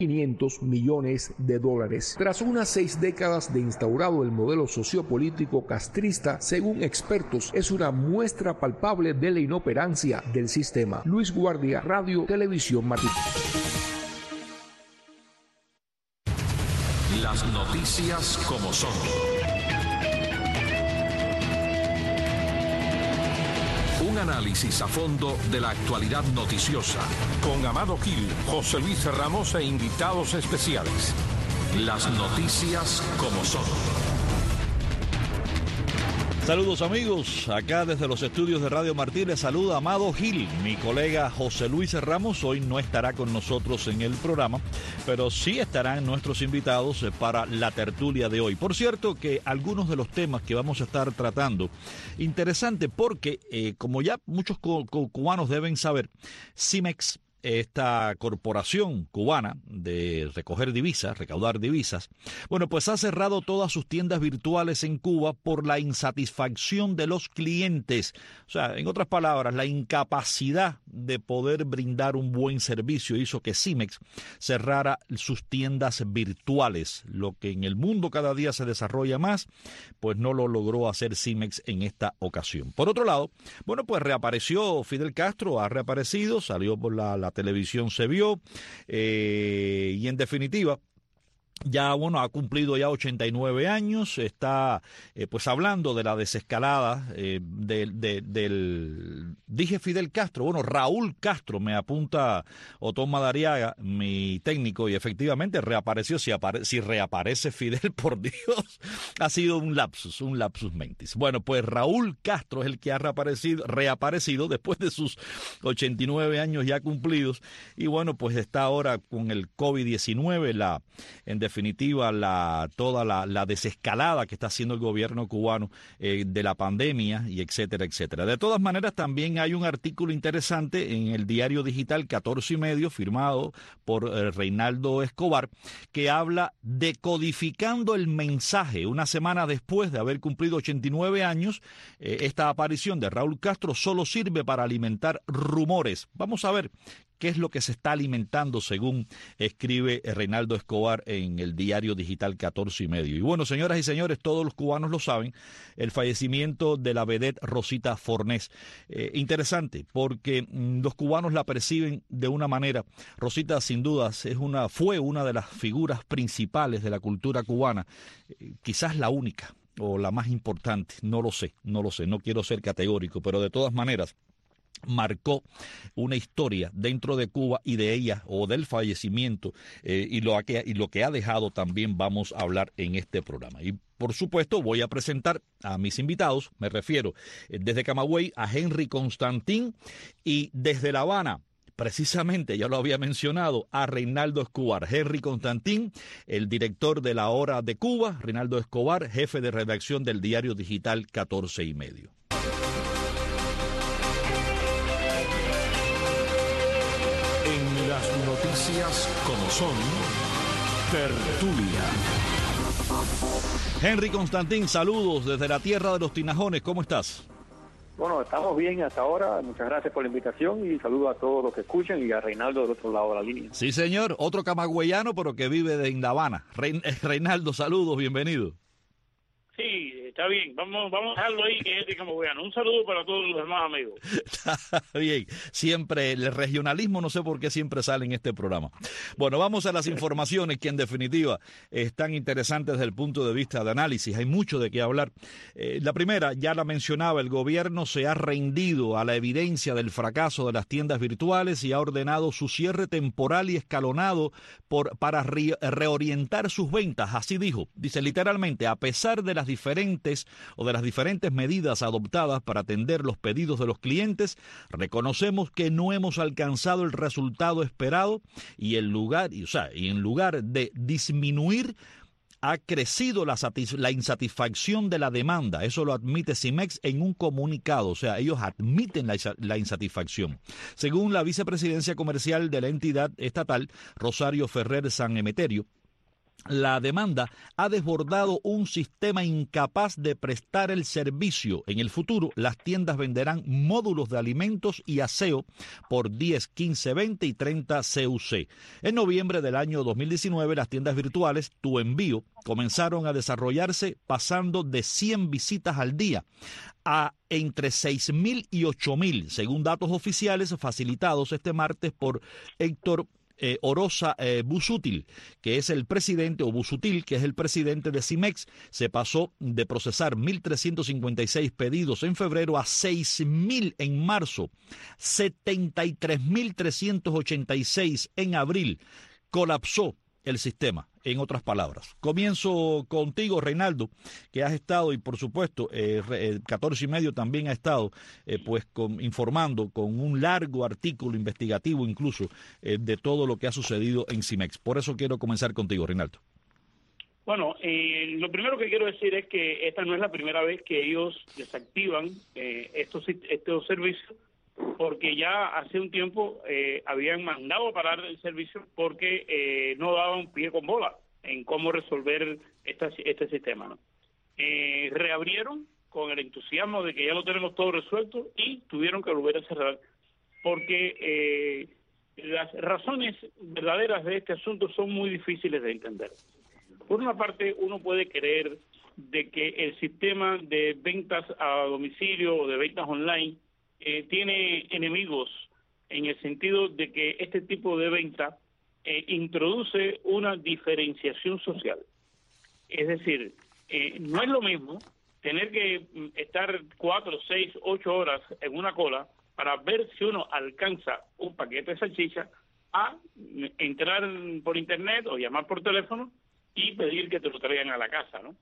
$500 millones. Tras unas 6 décadas de instaurado el modelo sociopolítico castrista, según expertos, es una muestra palpable de la inoperancia del sistema. Luis Guardia, Radio Televisión Martín. Las noticias como son. Un análisis a fondo de la actualidad noticiosa. Con Amado Gil, José Luis Ramos e invitados especiales. Las noticias como son. Saludos amigos, acá desde los estudios de Radio Martí les saluda Amado Gil. Mi colega José Luis Ramos hoy no estará con nosotros en el programa, pero sí estarán nuestros invitados para la tertulia de hoy. Por cierto que algunos de los temas que vamos a estar tratando, interesante porque como ya muchos cubanos deben saber, Cimex, esta corporación cubana de recoger divisas, recaudar divisas, bueno, pues ha cerrado todas sus tiendas virtuales en Cuba por la insatisfacción de los clientes. O sea, en otras palabras, la incapacidad de poder brindar un buen servicio hizo que Cimex cerrara sus tiendas virtuales. Lo que en el mundo cada día se desarrolla más, pues no lo logró hacer Cimex en esta ocasión. Por otro lado, bueno, pues reapareció Fidel Castro, ha reaparecido, salió por la televisión, se vio, y en definitiva, ya, bueno, ha cumplido ya 89 años, está pues hablando de la desescalada dije Fidel Castro, bueno, Raúl Castro, me apunta Otón Madariaga, mi técnico, y efectivamente reapareció. Si reaparece Fidel, por Dios, ha sido un lapsus mentis. Bueno, pues Raúl Castro es el que ha reaparecido después de sus 89 años ya cumplidos, y bueno, pues está ahora con el COVID-19, en definitiva, toda la desescalada que está haciendo el gobierno cubano de la pandemia, y etcétera, etcétera. De todas maneras, también hay un artículo interesante en el diario digital 14 y medio, firmado por Reinaldo Escobar, que habla de codificando el mensaje. Una semana después de haber cumplido 89 años, esta aparición de Raúl Castro solo sirve para alimentar rumores. Vamos a ver qué es lo que se está alimentando, según escribe Reinaldo Escobar en el diario digital 14 y medio. Y bueno, señoras y señores, todos los cubanos lo saben, el fallecimiento de la vedette Rosita Fornés. Interesante, porque los cubanos la perciben de una manera. Rosita, sin dudas, fue una de las figuras principales de la cultura cubana, quizás la única o la más importante, no lo sé, no quiero ser categórico, pero de todas maneras, marcó una historia dentro de Cuba, y de ella o del fallecimiento y lo que ha dejado también vamos a hablar en este programa. Y por supuesto voy a presentar a mis invitados, me refiero desde Camagüey a Henry Constantín, y desde La Habana, precisamente, ya lo había mencionado, a Reinaldo Escobar. Henry Constantín, el director de La Hora de Cuba; Reinaldo Escobar, jefe de redacción del diario digital 14 y medio. En las noticias como son, tertulia. Henry Constantín, saludos desde la tierra de los Tinajones, ¿cómo estás? Bueno, estamos bien hasta ahora, muchas gracias por la invitación y saludo a todos los que escuchan y a Reinaldo del otro lado de la línea. Sí, señor, otro camagüeyano, pero que vive en La Habana. Reinaldo, saludos, bienvenido. Sí, está bien, vamos a dejarlo ahí, que es de Camagüeyano. Un saludo para todos los demás amigos. Está bien, siempre el regionalismo, no sé por qué siempre sale en este programa. Bueno, vamos a las informaciones que en definitiva están interesantes desde el punto de vista de análisis. Hay mucho de qué hablar. La primera, ya la mencionaba, el gobierno se ha rendido a la evidencia del fracaso de las tiendas virtuales y ha ordenado su cierre temporal y escalonado para reorientar sus ventas. Así dice literalmente, a pesar de las diferentes medidas adoptadas para atender los pedidos de los clientes, reconocemos que no hemos alcanzado el resultado esperado y en lugar de disminuir, ha crecido la insatisfacción de la demanda. Eso lo admite Cimex en un comunicado. O sea, ellos admiten la insatisfacción. Según la vicepresidencia comercial de la entidad estatal, Rosario Ferrer San Emeterio, la demanda ha desbordado un sistema incapaz de prestar el servicio. En el futuro, las tiendas venderán módulos de alimentos y aseo por 10, 15, 20 y 30 CUC. En noviembre del año 2019, las tiendas virtuales Tu Envío comenzaron a desarrollarse, pasando de 100 visitas al día a entre 6.000 y 8.000, según datos oficiales facilitados este martes por Héctor Oroza Busútil, que es el presidente, o Busútil, que es el presidente de Cimex. Se pasó de procesar 1.356 pedidos en febrero a 6.000 en marzo, 73.386 en abril. Colapsó el sistema, en otras palabras. Comienzo contigo, Reinaldo, que has estado, y por supuesto 14 y medio también ha estado informando con un largo artículo investigativo incluso de todo lo que ha sucedido en Cimex. Por eso quiero comenzar contigo, Reinaldo. Bueno, lo primero que quiero decir es que esta no es la primera vez que ellos desactivan estos servicios, porque ya hace un tiempo habían mandado a parar el servicio porque no daban pie con bola en cómo resolver este sistema, ¿no? Reabrieron con el entusiasmo de que ya lo tenemos todo resuelto y tuvieron que volver a cerrar porque las razones verdaderas de este asunto son muy difíciles de entender. Por una parte, uno puede creer de que el sistema de ventas a domicilio o de ventas online tiene enemigos, en el sentido de que este tipo de venta introduce una diferenciación social. Es decir, no es lo mismo tener que estar 4, 6, 8 horas en una cola para ver si uno alcanza un paquete de salchicha, a entrar por internet o llamar por teléfono y pedir que te lo traigan a la casa, ¿no?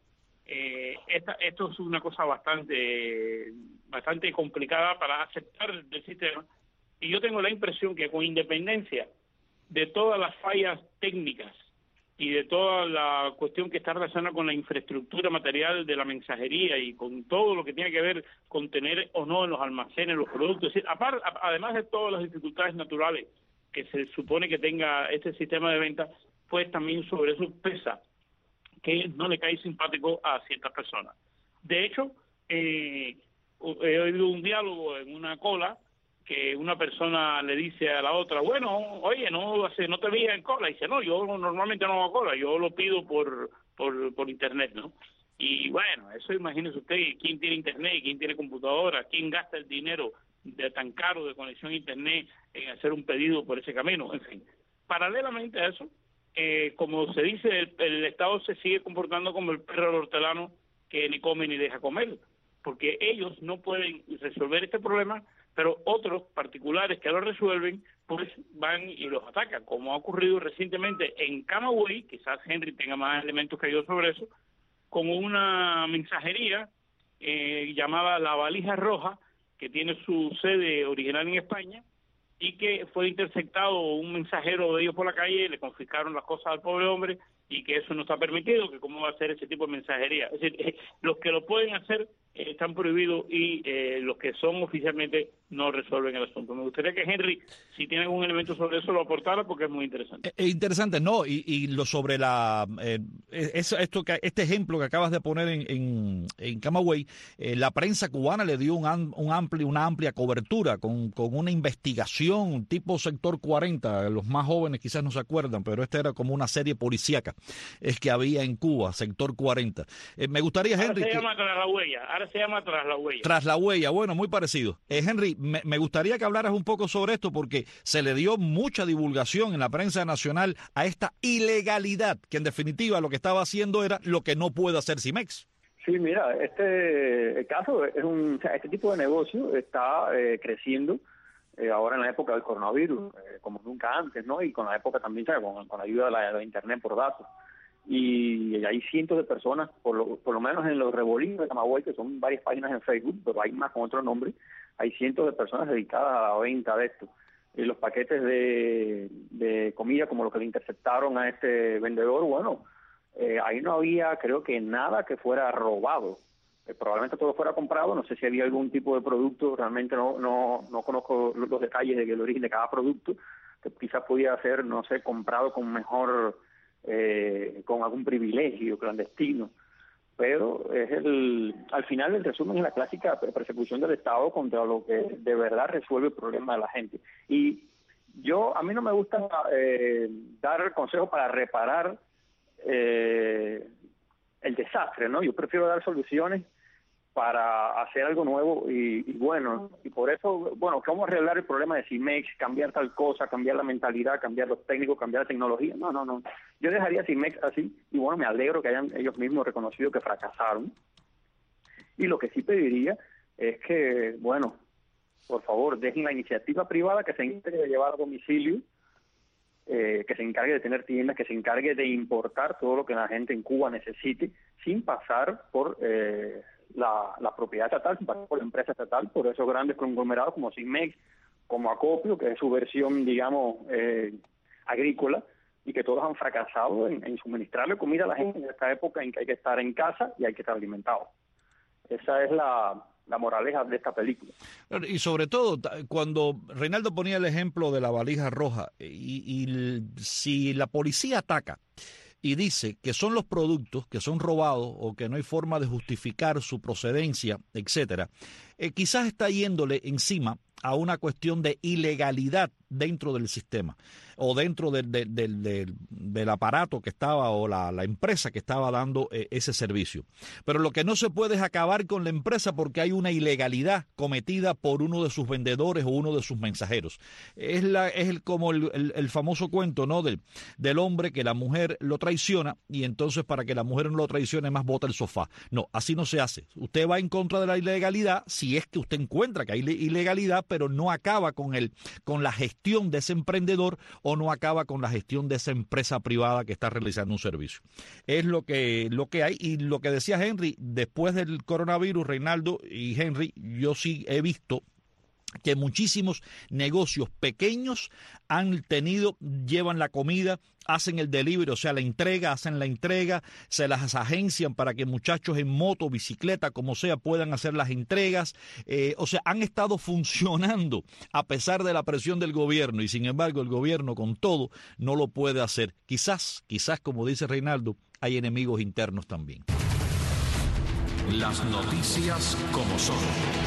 Esto es una cosa bastante complicada para aceptar del sistema, y yo tengo la impresión que, con independencia de todas las fallas técnicas y de toda la cuestión que está relacionada con la infraestructura material de la mensajería y con todo lo que tiene que ver con tener o no en los almacenes los productos, es decir, además de todas las dificultades naturales que se supone que tenga este sistema de venta, pues también sobre eso pesa que no le cae simpático a ciertas personas. De hecho, he oído un diálogo en una cola que una persona le dice a la otra, bueno, oye, no te vi en cola. Y dice, no, yo normalmente no hago cola, yo lo pido por internet, ¿no? Y bueno, eso imagínese usted, quién tiene internet, quién tiene computadora, quién gasta el dinero tan caro de conexión a internet en hacer un pedido por ese camino, en fin. Paralelamente a eso, como se dice, el Estado se sigue comportando como el perro hortelano que ni come ni deja comer, porque ellos no pueden resolver este problema, pero otros particulares que lo resuelven, pues van y los atacan, como ha ocurrido recientemente en Camagüey. Quizás Henry tenga más elementos que yo sobre eso, con una mensajería llamada La Valija Roja, que tiene su sede original en España, y que fue interceptado un mensajero de ellos por la calle, le confiscaron las cosas al pobre hombre, y que eso no está permitido, que cómo va a hacer ese tipo de mensajería. Es decir, los que lo pueden hacer están prohibidos, y los que son oficialmente no resuelven el asunto. Me gustaría que Henry, si tiene algún elemento sobre eso, lo aportara, porque es muy interesante. Interesante, no, y lo sobre este ejemplo que acabas de poner en Camagüey, la prensa cubana le dio una amplia cobertura con una investigación tipo Sector 40. Los más jóvenes quizás no se acuerdan, pero esta era como una serie policíaca que había en Cuba, Sector 40. Me gustaría, Henry... Ahora se llama Tras la Huella. Tras la Huella, bueno, muy parecido. Henry, me gustaría que hablaras un poco sobre esto, porque se le dio mucha divulgación en la prensa nacional a esta ilegalidad, que en definitiva lo que estaba haciendo era lo que no puede hacer Cimex. Sí, mira, el caso es este tipo de negocio está creciendo ahora en la época del coronavirus, como nunca antes, ¿no? Y con la época también, ¿sabes? Con la ayuda de la internet por datos. Y hay cientos de personas, por lo menos en los Rebolinos de Camagüey, que son varias páginas en Facebook, pero hay más con otro nombre, hay cientos de personas dedicadas a la venta de esto. Y los paquetes de comida, como los que le interceptaron a este vendedor, bueno, ahí no había, creo que nada que fuera robado. Probablemente todo fuera comprado, no sé si había algún tipo de producto, realmente no conozco los detalles del origen de cada producto, que quizás podía ser, no sé, comprado con mejor con algún privilegio clandestino, pero al final el resumen es la clásica persecución del Estado contra lo que de verdad resuelve el problema de la gente. Y a mí no me gusta dar consejos para reparar el desastre, ¿no? Yo prefiero dar soluciones para hacer algo nuevo y bueno, y por eso, bueno, ¿cómo arreglar el problema de CIMEX? Cambiar tal cosa, cambiar la mentalidad, cambiar los técnicos, cambiar la tecnología. No. Yo dejaría CIMEX así, y bueno, me alegro que hayan ellos mismos reconocido que fracasaron. Y lo que sí pediría es que, bueno, por favor, dejen la iniciativa privada que se encargue de llevar a domicilio, que se encargue de tener tiendas, que se encargue de importar todo lo que la gente en Cuba necesite, sin pasar por la propiedad estatal, sin pasar por la empresa estatal, por esos grandes conglomerados como CIMEX, como Acopio, que es su versión, digamos, agrícola, y que todos han fracasado en suministrarle comida a la gente en esta época en que hay que estar en casa y hay que estar alimentado. Esa es la moraleja de esta película. Y sobre todo, cuando Reinaldo ponía el ejemplo de la valija roja, y si la policía ataca y dice que son los productos que son robados o que no hay forma de justificar su procedencia, etcétera, quizás está yéndole encima a una cuestión de ilegalidad dentro del sistema o dentro del aparato que estaba o la empresa que estaba dando ese servicio. Pero lo que no se puede es acabar con la empresa porque hay una ilegalidad cometida por uno de sus vendedores o uno de sus mensajeros. Es como el famoso cuento, ¿no? del hombre que la mujer lo traiciona y entonces para que la mujer no lo traicione más bota el sofá. No, así no se hace. Usted va en contra de la ilegalidad si es que usted encuentra que hay ilegalidad, pero no acaba con la gestión de ese emprendedor o no acaba con la gestión de esa empresa privada que está realizando un servicio. Es lo que hay. Y lo que decía Henry, después del coronavirus, Reinaldo y Henry, yo sí he visto que muchísimos negocios pequeños llevan la comida, hacen el delivery, o sea, hacen la entrega, se las agencian para que muchachos en moto, bicicleta, como sea, puedan hacer las entregas. O sea, han estado funcionando a pesar de la presión del gobierno y sin embargo el gobierno con todo no lo puede hacer. Quizás, como dice Reinaldo, hay enemigos internos también. Las noticias como son.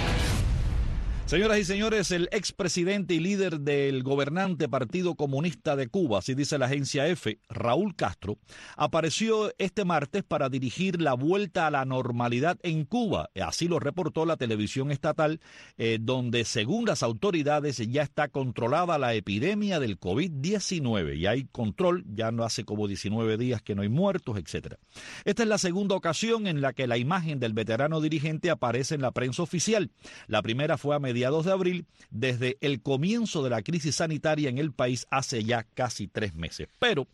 Señoras y señores, el expresidente y líder del gobernante Partido Comunista de Cuba, así dice la agencia EFE, Raúl Castro, apareció este martes para dirigir la vuelta a la normalidad en Cuba. Así lo reportó la televisión estatal, donde según las autoridades ya está controlada la epidemia del COVID-19. Y hay control, ya no hace como 19 días que no hay muertos, etc. Esta es la segunda ocasión en la que la imagen del veterano dirigente aparece en la prensa oficial. La primera fue a mediados de abril, desde el comienzo de la crisis sanitaria en el país hace ya casi 3 meses. Pero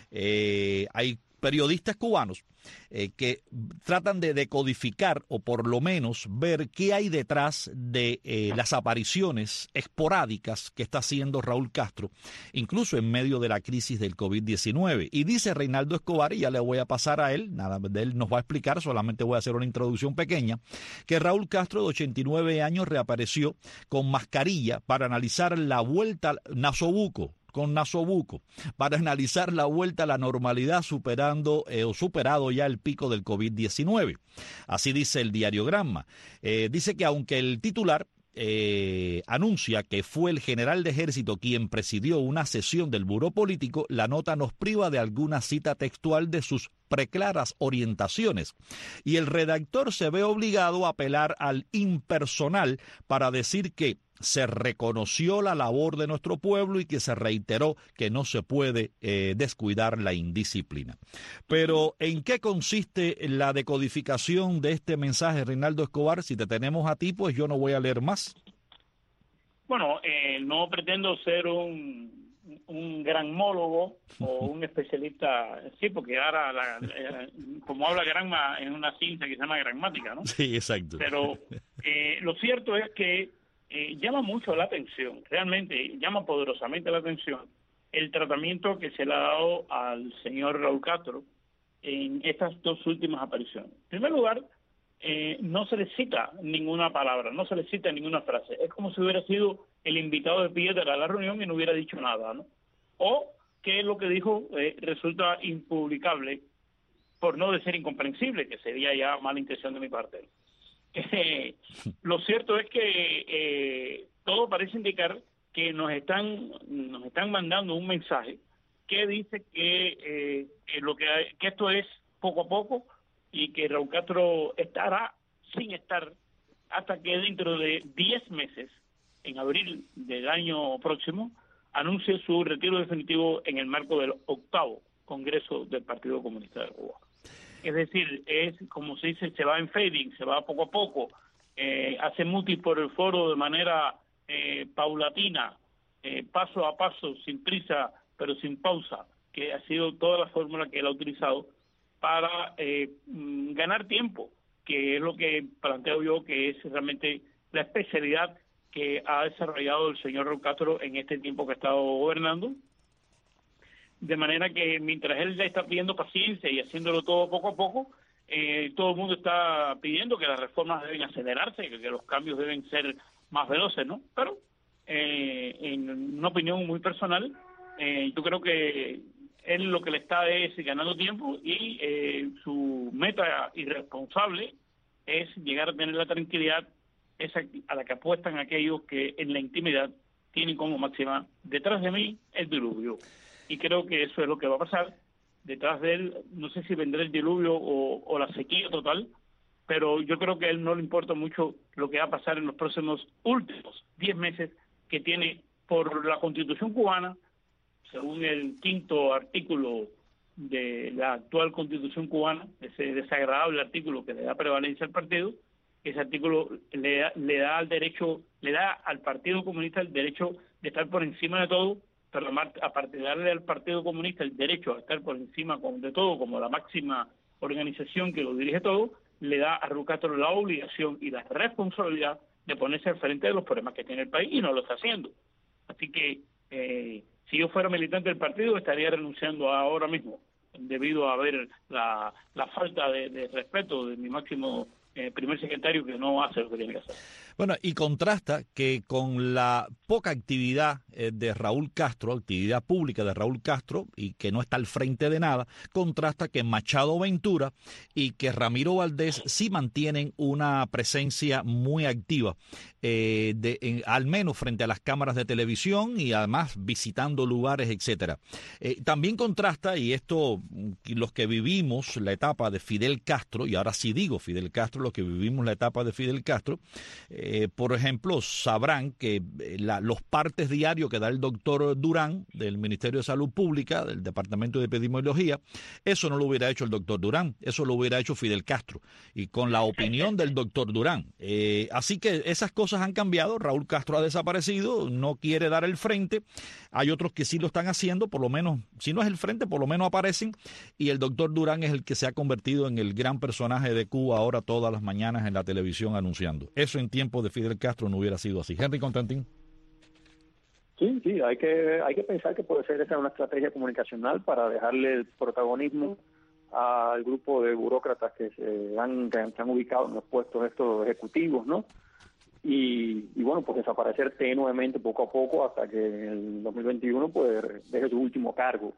hay periodistas cubanos que tratan de decodificar o por lo menos ver qué hay detrás de las apariciones esporádicas que está haciendo Raúl Castro, incluso en medio de la crisis del COVID-19. Y dice Reinaldo Escobar, y ya le voy a pasar a él, nada de él nos va a explicar, solamente voy a hacer una introducción pequeña, que Raúl Castro, de 89 años, reapareció con mascarilla para analizar la vuelta con Nasobuco, para analizar la vuelta a la normalidad superado ya el pico del COVID-19. Así dice el diario Granma. Dice que aunque el titular anuncia que fue el general de ejército quien presidió una sesión del Buró Político, la nota nos priva de alguna cita textual de sus preclaras orientaciones. Y el redactor se ve obligado a apelar al impersonal para decir que se reconoció la labor de nuestro pueblo y que se reiteró que no se puede descuidar la indisciplina. Pero, ¿en qué consiste la decodificación de este mensaje, Reinaldo Escobar? Si te tenemos a ti, pues yo no voy a leer más. Bueno, no pretendo ser un granmólogo o un especialista, sí, porque ahora, como habla Granma, en una ciencia que se llama gramática, ¿no? Sí, exacto. Pero lo cierto es que llama mucho la atención, realmente llama poderosamente la atención el tratamiento que se le ha dado al señor Raúl Castro en estas 2 últimas apariciones. En primer lugar, no se le cita ninguna palabra, no se le cita ninguna frase. Es como si hubiera sido el invitado de piedra a la reunión y no hubiera dicho nada, ¿no? O que lo que dijo resulta impublicable, por no decir incomprensible, que sería ya mala intención de mi parte. Lo cierto es que todo parece indicar que nos están mandando un mensaje que dice que esto es poco a poco y que Raúl Castro estará sin estar hasta que dentro de 10 meses, en abril del año próximo, anuncie su retiro definitivo en el marco del 8º Congreso del Partido Comunista de Cuba. Es decir, es como se dice, se va en fading, se va poco a poco, hace mutis por el foro de manera paulatina, paso a paso, sin prisa, pero sin pausa, que ha sido toda la fórmula que él ha utilizado para ganar tiempo, que es lo que planteo yo que es realmente la especialidad que ha desarrollado el señor Raúl Castro en este tiempo que ha estado gobernando, de manera que mientras él le está pidiendo paciencia y haciéndolo todo poco a poco, todo el mundo está pidiendo que las reformas deben acelerarse, que los cambios deben ser más veloces, ¿no? Pero, en una opinión muy personal, yo creo que él lo que le está es ganando tiempo y su meta irresponsable es llegar a tener la tranquilidad esa a la que apuestan aquellos que en la intimidad tienen como máxima: detrás de mí el diluvio. Y creo que eso es lo que va a pasar. Detrás de él, no sé si vendrá el diluvio o la sequía total, pero yo creo que a él no le importa mucho lo que va a pasar en los próximos últimos 10 meses que tiene por la Constitución cubana, según el 5º artículo de la actual Constitución cubana, ese desagradable artículo que le da prevalencia al partido. Ese artículo le da al Partido Comunista el derecho de estar por encima de todo, pero aparte de darle al Partido Comunista el derecho a estar por encima de todo, como la máxima organización que lo dirige todo, le da a Raúl Castro la obligación y la responsabilidad de ponerse al frente de los problemas que tiene el país, y no lo está haciendo. Así que si yo fuera militante del partido, estaría renunciando ahora mismo, debido a ver la falta de respeto de mi máximo primer secretario, que no hace lo que tiene que hacer. Bueno, y contrasta que con la poca actividad de Raúl Castro, actividad pública de Raúl Castro, y que no está al frente de nada, contrasta que Machado Ventura y que Ramiro Valdés sí mantienen una presencia muy activa, al menos frente a las cámaras de televisión y además visitando lugares, etcétera. También contrasta, y esto los que vivimos la etapa de Fidel Castro, y ahora sí digo Fidel Castro, los que vivimos la etapa de Fidel Castro, por ejemplo, sabrán que los partes diarios que da el doctor Durán del Ministerio de Salud Pública, del Departamento de Epidemiología, eso no lo hubiera hecho el doctor Durán, eso lo hubiera hecho Fidel Castro, y con la opinión del doctor Durán. Así que esas cosas han cambiado. Raúl Castro ha desaparecido, no quiere dar el frente. Hay otros que sí lo están haciendo, por lo menos, si no es el frente, por lo menos aparecen, y el doctor Durán es el que se ha convertido en el gran personaje de Cuba ahora todas las mañanas en la televisión anunciando. Eso en tiempo de Fidel Castro no hubiera sido así. Henry Constantín. Sí, hay que pensar que puede ser esa una estrategia comunicacional para dejarle el protagonismo al grupo de burócratas que se han ubicado en los puestos estos ejecutivos, ¿no? Y bueno, pues desaparecer tenuemente poco a poco hasta que en el 2021 pues deje su último cargo.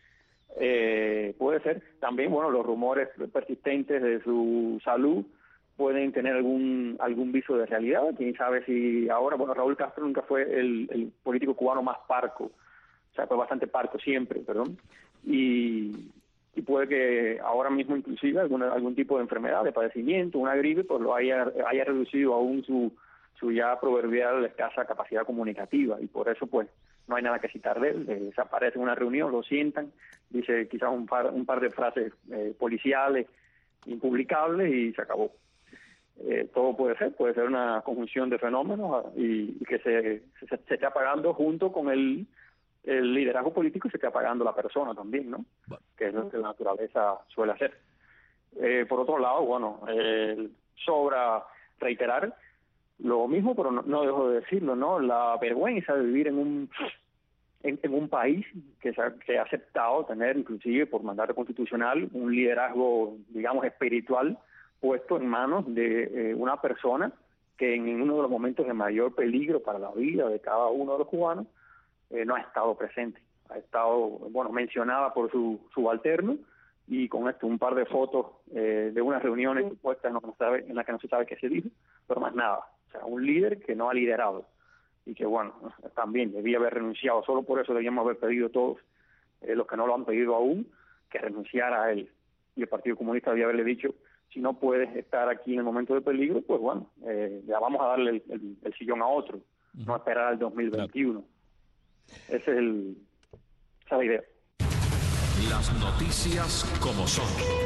Puede ser también, bueno, los rumores persistentes de su salud pueden tener algún viso de realidad. Quién sabe si ahora, bueno, Raúl Castro nunca fue el político cubano más parco, o sea, fue bastante parco siempre, perdón, y puede que ahora mismo inclusive algún tipo de enfermedad, de padecimiento, una gripe, pues lo haya reducido aún su ya proverbial escasa capacidad comunicativa, y por eso pues no hay nada que citar de él. Desaparece en una reunión, lo sientan, dice quizás un par de frases policiales impublicables y se acabó. Todo puede ser una conjunción de fenómenos y que se esté apagando junto con el liderazgo político, y se esté apagando la persona también, ¿no? Bueno. Que es lo que la naturaleza suele hacer. Por otro lado, bueno, sobra reiterar lo mismo, pero no dejo de decirlo, ¿no? La vergüenza de vivir en un país que ha aceptado tener, inclusive por mandato constitucional, un liderazgo, digamos, espiritual, puesto en manos de una persona que en uno de los momentos de mayor peligro para la vida de cada uno de los cubanos no ha estado presente. ha estado, bueno, mencionada por su subalterno, y con esto un par de fotos de unas reuniones supuestas en las que no se sabe qué se dijo, pero más nada. O sea, un líder que no ha liderado y que, bueno, también debía haber renunciado. Solo por eso debíamos haber pedido todos, los que no lo han pedido aún, que renunciara a él. Y el Partido Comunista debía haberle dicho, si no puedes estar aquí en el momento de peligro, pues bueno, ya vamos a darle el sillón a otro, no esperar al 2021. Claro. Esa es la idea. Las noticias como son.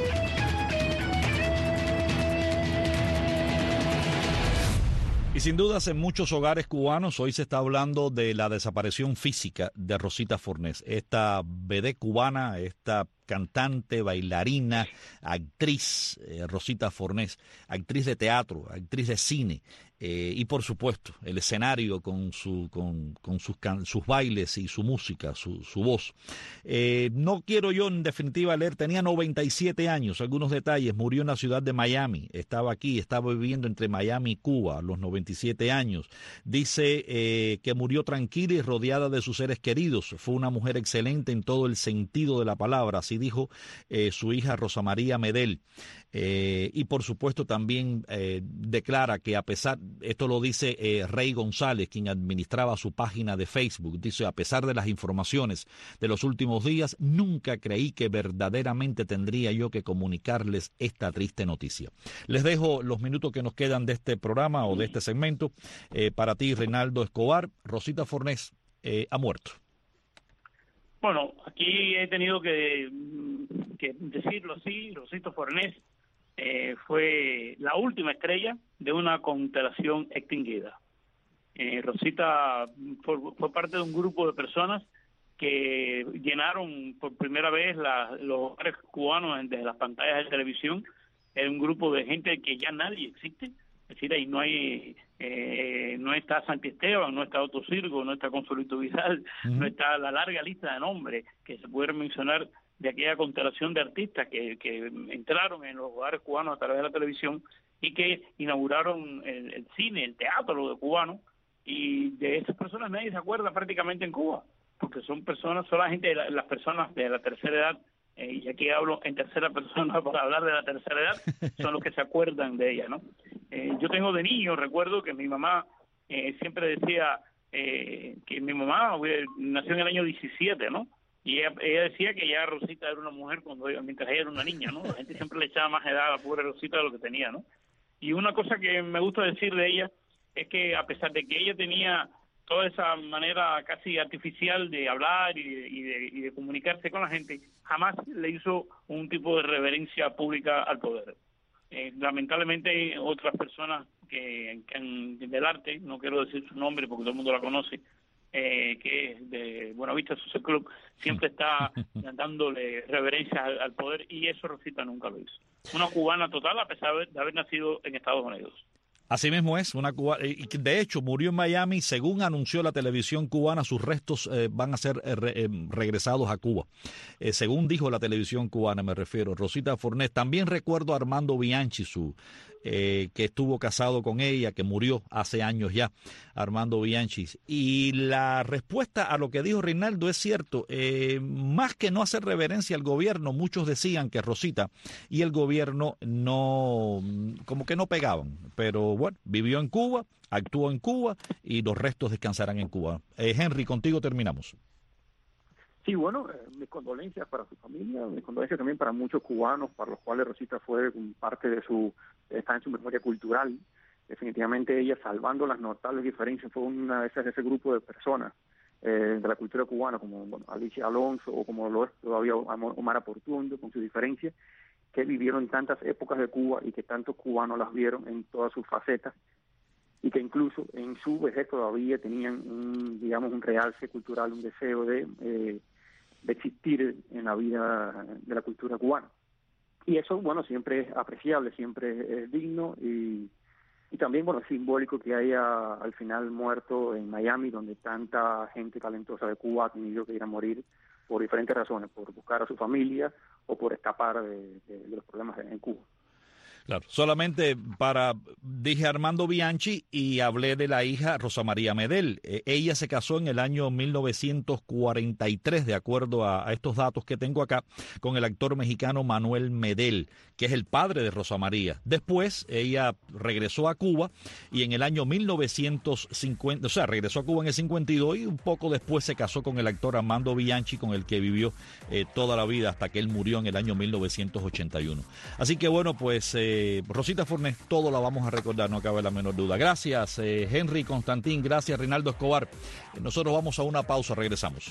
Y sin dudas en muchos hogares cubanos hoy se está hablando de la desaparición física de Rosita Fornés, esta vedette cubana, esta cantante, bailarina, actriz, Rosita Fornés, actriz de teatro, actriz de cine, y por supuesto el escenario con sus bailes y su música, su voz. No quiero yo en definitiva leer, tenía 97 años, algunos detalles, murió en la ciudad de Miami, estaba viviendo entre Miami y Cuba a los 97 años. Dice que murió tranquila y rodeada de sus seres queridos, fue una mujer excelente en todo el sentido de la palabra, así dijo su hija Rosa María Medel. Y por supuesto también declara que a pesar, esto lo dice Rey González, quien administraba su página de Facebook, dice, a pesar de las informaciones de los últimos días, nunca creí que verdaderamente tendría yo que comunicarles esta triste noticia. Les dejo los minutos que nos quedan de este programa o de este segmento. Para ti, Reinaldo Escobar, Rosita Fornés ha muerto. Bueno, aquí he tenido que decirlo así, Rosita Fornés fue la última estrella de una constelación extinguida. Rosita fue parte de un grupo de personas que llenaron por primera vez los hogares cubanos desde las pantallas de televisión. Era un grupo de gente que ya nadie existe. Es decir, ahí no está Santi Esteban, no está Otto Sirgo, no está Consuelito Vidal, no está la larga lista de nombres que se pueden mencionar de aquella constelación de artistas que entraron en los hogares cubanos a través de la televisión y que inauguraron el cine, el teatro de cubano, y de esas personas nadie se acuerda prácticamente en Cuba, porque son la gente, las personas de la tercera edad, y aquí hablo en tercera persona para hablar de la tercera edad, son los que se acuerdan de ella, ¿no? Yo tengo de niño, recuerdo que mi mamá siempre decía que mi mamá nació en el año 17, ¿no? Y ella decía que ya Rosita era una mujer mientras ella era una niña, ¿no? La gente siempre le echaba más edad a la pobre Rosita de lo que tenía, ¿no? Y una cosa que me gusta decir de ella es que a pesar de que ella tenía toda esa manera casi artificial de hablar y de comunicarse con la gente, jamás le hizo un tipo de reverencia pública al poder. Lamentablemente otras personas que del arte, no quiero decir su nombre porque todo el mundo la conoce, que es de Buenavista Social Club, siempre está dándole reverencia al poder, y eso Rosita nunca lo hizo. Una cubana total a pesar de haber nacido en Estados Unidos. Así mismo es, de hecho murió en Miami, según anunció la televisión cubana, sus restos van a ser regresados a Cuba. Según dijo la televisión cubana, me refiero, Rosita Fornés. También recuerdo a Armando Bianchi, que estuvo casado con ella, que murió hace años ya, Armando Bianchi. Y la respuesta a lo que dijo Reinaldo es cierto, más que no hacer reverencia al gobierno, muchos decían que Rosita y el gobierno como que no pegaban, pero bueno, vivió en Cuba, actuó en Cuba y los restos descansarán en Cuba. Henry, contigo terminamos. Sí, bueno, mis condolencias para su familia, mis condolencias también para muchos cubanos, para los cuales Rosita fue parte de está en su memoria cultural. Definitivamente ella, salvando las notables diferencias, fue una de ese grupo de personas de la cultura cubana, como Alicia Alonso, o como lo es todavía Omar Portuondo, con sus diferencias, que vivieron tantas épocas de Cuba y que tantos cubanos las vieron en todas sus facetas, y que incluso en su vejez todavía tenían un realce cultural, un deseo de existir en la vida de la cultura cubana. Y eso, bueno, siempre es apreciable, siempre es digno, y también, bueno, es simbólico que haya al final muerto en Miami, donde tanta gente talentosa de Cuba ha tenido que ir a morir por diferentes razones, por buscar a su familia o por escapar de los problemas en Cuba. Claro, solamente dije Armando Bianchi y hablé de la hija Rosa María Medel. Ella se casó en el año 1943, de acuerdo a estos datos que tengo acá, con el actor mexicano Manuel Medel, que es el padre de Rosa María. Después ella regresó a Cuba y en el año 1950, o sea, regresó a Cuba en el 52 y un poco después se casó con el actor Armando Bianchi, con el que vivió toda la vida hasta que él murió en el año 1981. Así que bueno, pues Rosita Fornés, todo la vamos a recordar, no cabe la menor duda. Gracias, Henry Constantín, gracias, Reinaldo Escobar. Nosotros vamos a una pausa, regresamos.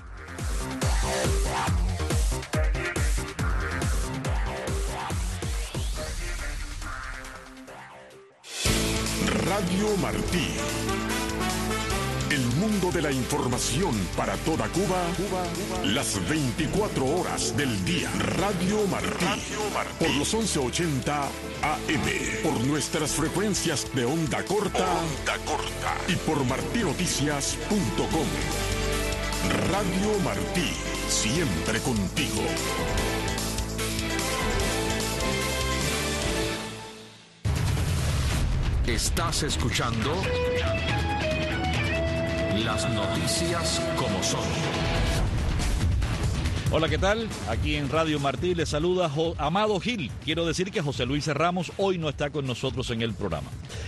Radio Martí. El mundo de la información para toda Cuba, las 24 horas del día. Radio Martí. Por los 1180 AM. Por nuestras frecuencias de onda corta. Y por martinoticias.com. Radio Martí. Siempre contigo. Estás escuchando las noticias como son. Hola, ¿qué tal? Aquí en Radio Martí les saluda Amado Gil. Quiero decir que José Luis Ramos hoy no está con nosotros en el programa.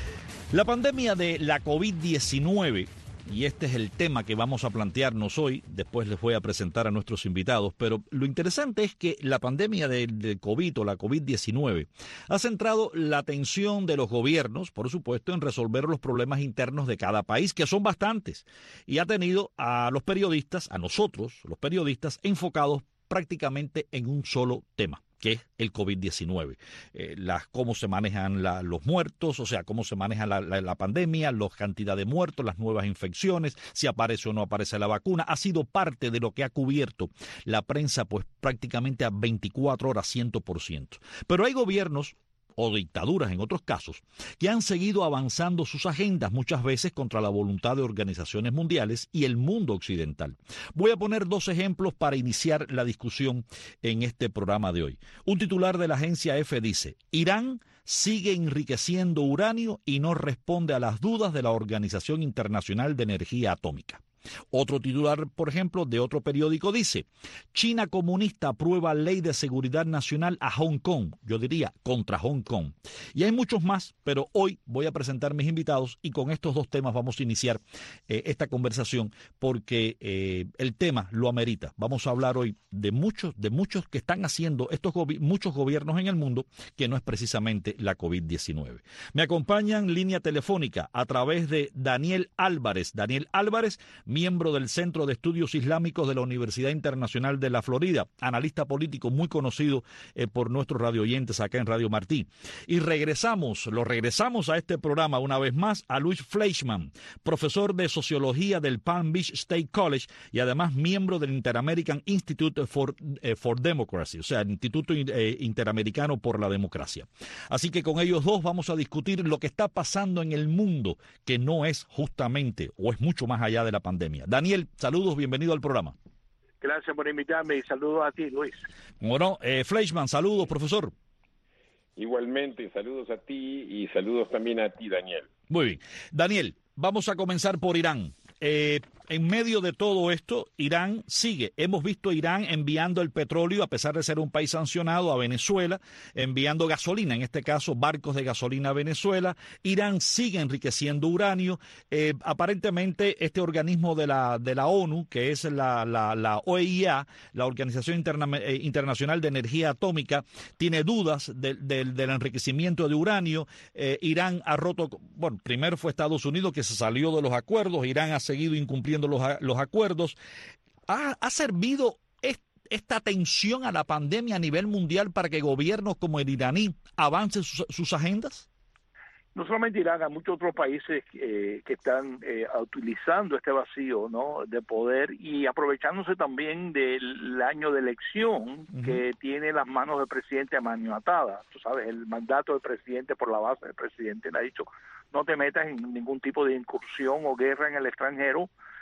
La pandemia de la COVID-19, y este es el tema que vamos a plantearnos hoy, después les voy a presentar a nuestros invitados, pero lo interesante es que la pandemia del COVID o la COVID-19 ha centrado la atención de los gobiernos, por supuesto, en resolver los problemas internos de cada país, que son bastantes, y ha tenido a los periodistas, a nosotros, los periodistas, enfocados prácticamente en un solo tema, que es el COVID-19, cómo se manejan los muertos, o sea, cómo se maneja la pandemia, la cantidad de muertos, las nuevas infecciones, si aparece o no aparece la vacuna. Ha sido parte de lo que ha cubierto la prensa, pues prácticamente a 24 horas, 100%. Pero hay gobiernos o dictaduras en otros casos, que han seguido avanzando sus agendas muchas veces contra la voluntad de organizaciones mundiales y el mundo occidental. Voy a poner dos ejemplos para iniciar la discusión en este programa de hoy. Un titular de la agencia EFE dice: Irán sigue enriqueciendo uranio y no responde a las dudas de la Organización Internacional de Energía Atómica. Otro titular, por ejemplo, de otro periódico dice: China comunista aprueba ley de seguridad nacional a Hong Kong, yo diría contra Hong Kong. Y hay muchos más, pero hoy voy a presentar mis invitados y con estos dos temas vamos a iniciar esta conversación porque el tema lo amerita. Vamos a hablar hoy de muchos que están haciendo muchos gobiernos en el mundo, que no es precisamente la COVID-19. Me acompañan en línea telefónica a través de Daniel Álvarez. Daniel Álvarez, miembro del Centro de Estudios Islámicos de la Universidad Internacional de la Florida, analista político muy conocido por nuestros radioyentes acá en Radio Martí. Y regresamos a este programa una vez más a Luis Fleischman, profesor de Sociología del Palm Beach State College y además miembro del Inter-American Institute for Democracy, o sea, el Instituto Interamericano por la Democracia. Así que con ellos dos vamos a discutir lo que está pasando en el mundo, que no es justamente o es mucho más allá de la pandemia. Daniel, saludos, bienvenido al programa. Gracias por invitarme y saludos a ti, Luis. Bueno, Fleischman, saludos, profesor. Igualmente, saludos a ti y saludos también a ti, Daniel. Muy bien. Daniel, vamos a comenzar por Irán. En medio de todo esto, Irán sigue. Hemos visto a Irán enviando el petróleo, a pesar de ser un país sancionado, a Venezuela, enviando gasolina, en este caso barcos de gasolina a Venezuela. Irán sigue enriqueciendo uranio. Aparentemente, este organismo de la ONU, que es la OEIA, la Organización Internacional de Energía Atómica, tiene dudas del enriquecimiento de uranio. Irán ha roto, bueno, primero fue Estados Unidos que se salió de los acuerdos, Irán ha seguido incumpliendo los acuerdos. ¿Ha servido esta atención a la pandemia a nivel mundial para que gobiernos como el iraní avancen sus agendas? No solamente Irán, hay muchos otros países que están utilizando este vacío, ¿no?, de poder y aprovechándose también del año de elección que tiene las manos del presidente a mano atada. Tú sabes, el mandato del presidente, por la base del presidente, le ha dicho: no te metas en ningún tipo de incursión o guerra en el extranjero,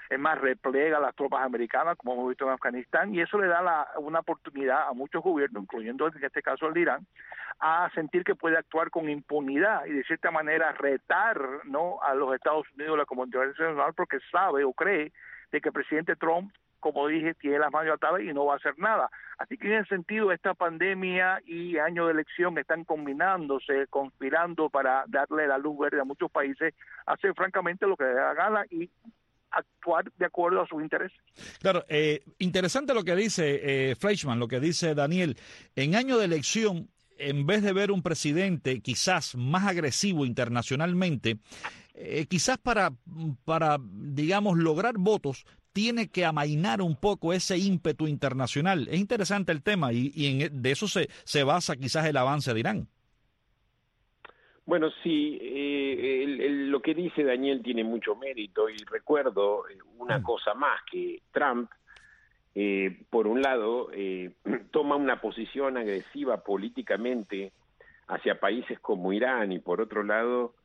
es más, replega las tropas americanas, como hemos visto en Afganistán, y eso le da una oportunidad a muchos gobiernos, incluyendo en este caso el de Irán, a sentir que puede actuar con impunidad y de cierta manera retar, ¿no?, a los Estados Unidos, la comunidad internacional, porque sabe o cree de que el presidente Trump, como dije, tiene las manos atadas y no va a hacer nada. Así que en ese sentido, esta pandemia y año de elección están combinándose, conspirando para darle la luz verde a muchos países, hacer francamente lo que les da la gana y actuar de acuerdo a sus intereses. Claro, interesante lo que dice Fleischman, lo que dice Daniel. En año de elección, en vez de ver un presidente quizás más agresivo internacionalmente, quizás para, digamos, lograr votos, tiene que amainar un poco ese ímpetu internacional. Es interesante el tema y de eso se basa quizás el avance de Irán. Bueno, sí, lo que dice Daniel tiene mucho mérito y recuerdo una cosa más, que Trump, por un lado, toma una posición agresiva políticamente hacia países como Irán y por otro lado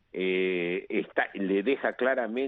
le deja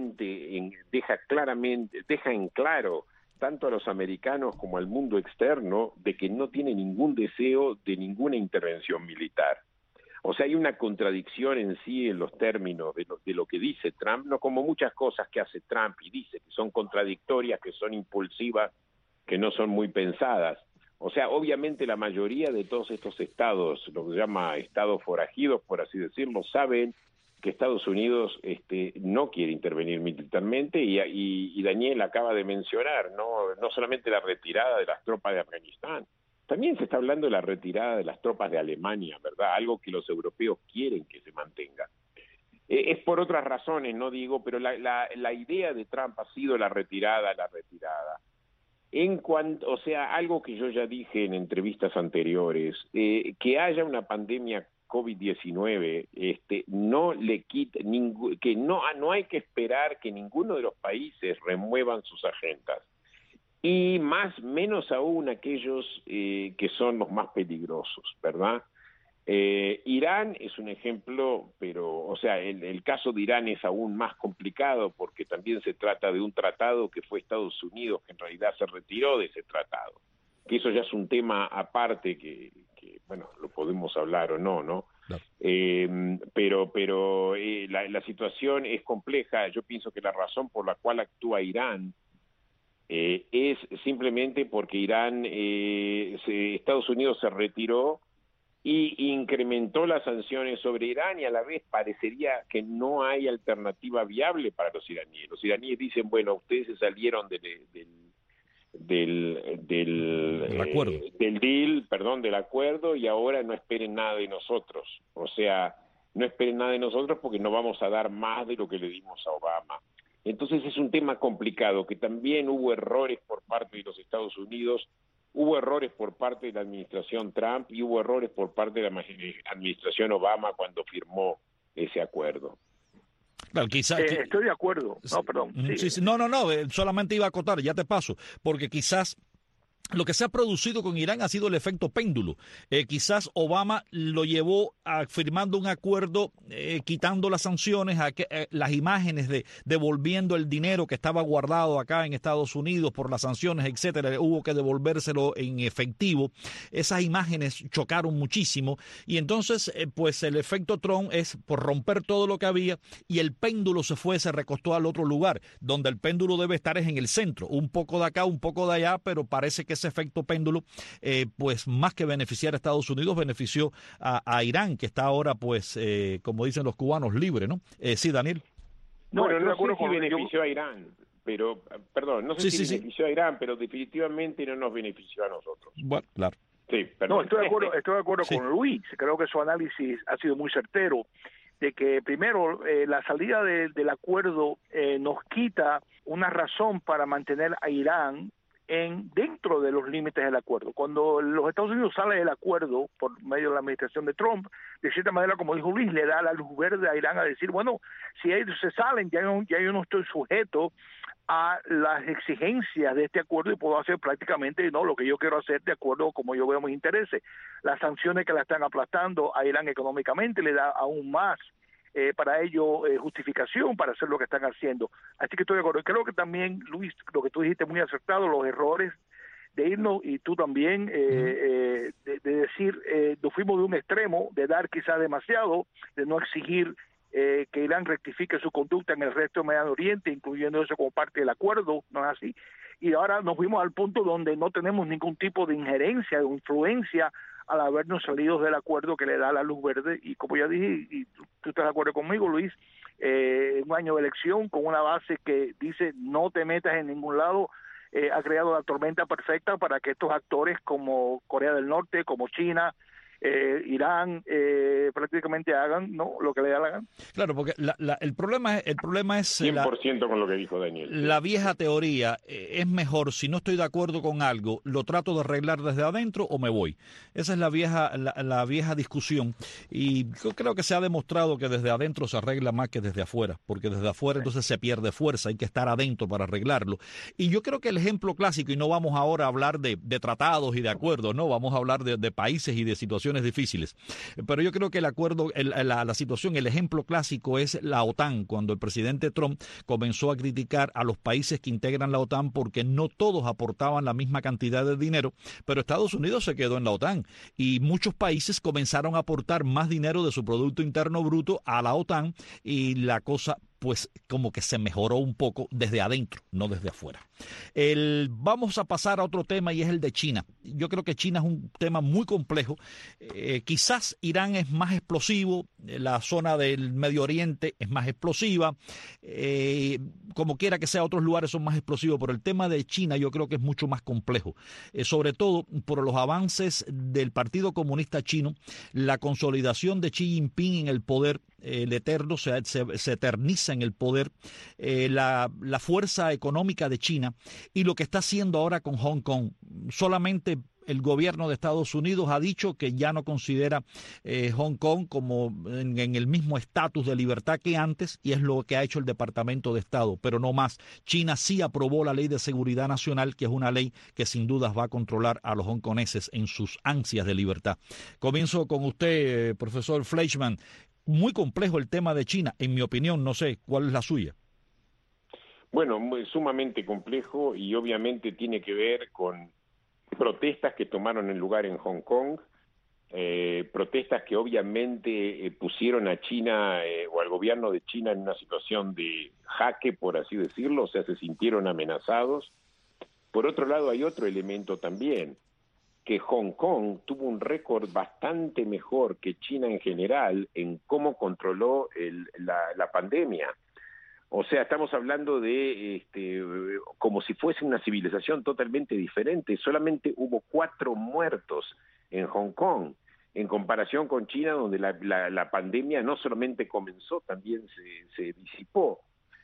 en claro tanto a los americanos como al mundo externo de que no tiene ningún deseo de ninguna intervención militar. O sea, hay una contradicción en sí en los términos de lo que dice Trump, no como muchas cosas que hace Trump y dice que son contradictorias, que son impulsivas, que no son muy pensadas. O sea, obviamente la mayoría de todos estos estados, lo que se llama estados forajidos, por así decirlo, saben que Estados Unidos no quiere intervenir militarmente y Daniel acaba de mencionar, no solamente la retirada de las tropas de Afganistán, también se está hablando de la retirada de las tropas de Alemania, ¿verdad? Algo que los europeos quieren que se mantenga. Es por otras razones, no digo, pero la idea de Trump ha sido la retirada. En cuanto, o sea, algo que yo ya dije en entrevistas anteriores, que haya una pandemia COVID-19, no le quita, que no hay que esperar que ninguno de los países remuevan sus agendas. Y menos aún aquellos que son los más peligrosos, ¿verdad? Irán es un ejemplo, pero, o sea, el caso de Irán es aún más complicado porque también se trata de un tratado que fue Estados Unidos, que en realidad se retiró de ese tratado. Que eso ya es un tema aparte que bueno, lo podemos hablar o no, ¿no? Claro. Pero la situación es compleja. Yo pienso que la razón por la cual actúa Irán es simplemente porque Estados Unidos se retiró y incrementó las sanciones sobre Irán y a la vez parecería que no hay alternativa viable para los iraníes. Los iraníes dicen, bueno, ustedes se salieron del acuerdo y ahora no esperen nada de nosotros. O sea, no esperen nada de nosotros porque no vamos a dar más de lo que le dimos a Obama. Entonces es un tema complicado, que también hubo errores por parte de los Estados Unidos, hubo errores por parte de la administración Trump y hubo errores por parte de la administración Obama cuando firmó ese acuerdo. Claro, estoy de acuerdo. No, perdón. Sí. No, solamente iba a acotar, ya te paso, porque quizás lo que se ha producido con Irán ha sido el efecto péndulo. Quizás Obama lo llevó firmando un acuerdo, quitando las sanciones, las imágenes devolviendo el dinero que estaba guardado acá en Estados Unidos por las sanciones, etcétera. Hubo que devolvérselo en efectivo. Esas imágenes chocaron muchísimo y entonces, pues el efecto Trump es por romper todo lo que había y el péndulo se recostó al otro lugar, donde el péndulo debe estar es en el centro, un poco de acá, un poco de allá, pero parece que ese efecto péndulo, pues más que beneficiar a Estados Unidos, benefició a Irán, que está ahora, pues, como dicen los cubanos, libre, ¿no? Sí, Daniel. No sé si benefició a Irán, pero, perdón, no sé si benefició a Irán, pero definitivamente no nos benefició a nosotros. Bueno, claro. Sí, perdón. No, estoy de acuerdo con Luis, creo que su análisis ha sido muy certero, de que primero la salida del acuerdo nos quita una razón para mantener a Irán dentro de los límites del acuerdo. Cuando los Estados Unidos salen del acuerdo por medio de la administración de Trump, de cierta manera, como dijo Luis, le da la luz verde a Irán a decir, bueno, si ellos se salen, ya yo no estoy sujeto a las exigencias de este acuerdo y puedo hacer prácticamente lo que yo quiero hacer de acuerdo como yo veo mis intereses. Las sanciones que la están aplastando a Irán económicamente le da aún más para ello justificación para hacer lo que están haciendo. Así que estoy de acuerdo. Creo que también, Luis, lo que tú dijiste muy acertado, los errores de irnos, y tú también, de decir, nos fuimos de un extremo, de dar quizás demasiado, de no exigir que Irán rectifique su conducta en el resto del Medio Oriente, incluyendo eso como parte del acuerdo, no es así. Y ahora nos fuimos al punto donde no tenemos ningún tipo de injerencia, de influencia, al habernos salido del acuerdo que le da la luz verde. Y como ya dije, y tú estás de acuerdo conmigo, Luis, un año de elección con una base que dice no te metas en ningún lado, ha creado la tormenta perfecta para que estos actores como Corea del Norte, como China, Irán, prácticamente hagan lo que le da la gana. Claro, porque el problema es 100% con lo que dijo Daniel. La vieja teoría, es mejor, si no estoy de acuerdo con algo, lo trato de arreglar desde adentro o me voy. Esa es la vieja discusión, y yo creo que se ha demostrado que desde adentro se arregla más que desde afuera, porque desde afuera entonces se pierde fuerza, hay que estar adentro para arreglarlo. Y yo creo que el ejemplo clásico, y no vamos ahora a hablar de tratados y de acuerdos, no, vamos a hablar de países y de situaciones difíciles, pero yo creo que el acuerdo, la situación, el ejemplo clásico es la OTAN, cuando el presidente Trump comenzó a criticar a los países que integran la OTAN porque no todos aportaban la misma cantidad de dinero, pero Estados Unidos se quedó en la OTAN y muchos países comenzaron a aportar más dinero de su Producto Interno Bruto a la OTAN, y la cosa pues como que se mejoró un poco desde adentro, no desde afuera. Vamos a pasar a otro tema, y es el de China. Yo creo que China es un tema muy complejo. Quizás Irán es más explosivo, la zona del Medio Oriente es más explosiva, como quiera que sea, otros lugares son más explosivos, pero el tema de China yo creo que es mucho más complejo, sobre todo por los avances del Partido Comunista Chino, la consolidación de Xi Jinping en el poder, el eterno se eterniza en el poder, la fuerza económica de China y lo que está haciendo ahora con Hong Kong. Solamente el gobierno de Estados Unidos ha dicho que ya no considera Hong Kong como en el mismo estatus de libertad que antes, y es lo que ha hecho el Departamento de Estado, pero no más. China sí aprobó la Ley de Seguridad Nacional, que es una ley que sin dudas va a controlar a los hongkoneses en sus ansias de libertad. Comienzo con usted, profesor Fleischmann. Muy complejo el tema de China, en mi opinión, no sé, ¿cuál es la suya? Bueno, sumamente complejo, y obviamente tiene que ver con protestas que tomaron el lugar en Hong Kong, protestas que obviamente pusieron a China o al gobierno de China en una situación de jaque, por así decirlo, o sea, se sintieron amenazados. Por otro lado, hay otro elemento también, que Hong Kong tuvo un récord bastante mejor que China en general en cómo controló la pandemia. O sea, estamos hablando de como si fuese una civilización totalmente diferente. Solamente hubo 4 muertos en Hong Kong, en comparación con China, donde la pandemia no solamente comenzó, también se disipó.